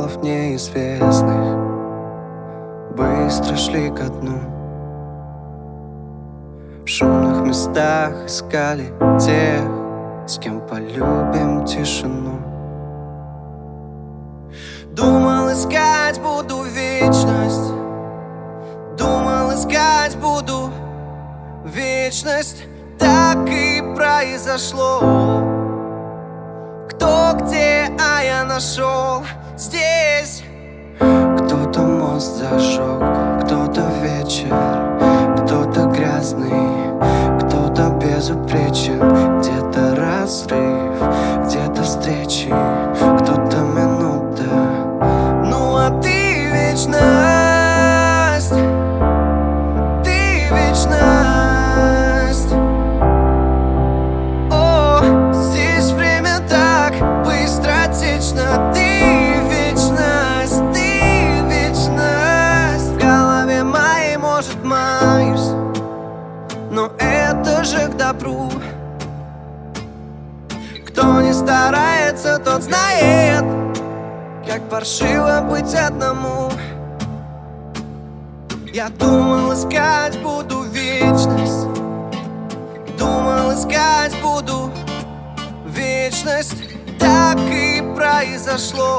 провалов неизвестных быстро шли ко дну. В шумных местах искали тех, с кем полюбим тишину. Думал, искать буду вечность, думал, искать буду вечность. Так и произошло. Кто где, а я нашел здесь. Кто-то мост зажег, кто-то вечер, кто-то грязный, кто-то безупречен. Где-то разрыв, где-то встречи, кто-то минута. Ну а ты вечность, ты вечность. О, здесь время так быстро течно. Ты вечность, ты вечность. В голове моей, может, маюсь, но это же к добру. Кто не старается, тот знает, как паршиво быть одному. Я думал, искать буду вечность, думал, искать буду вечность. Так и произошло.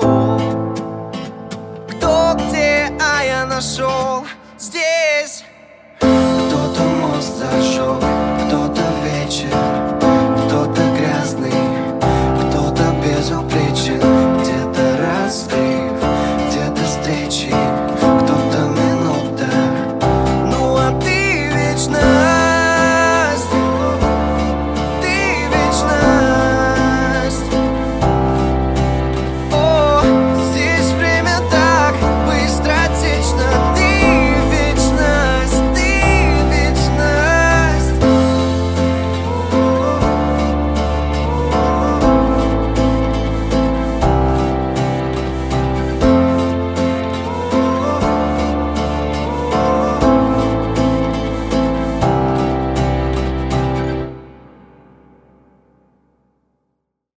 Кто где, а я нашел здесь. Кто-то мост зажег,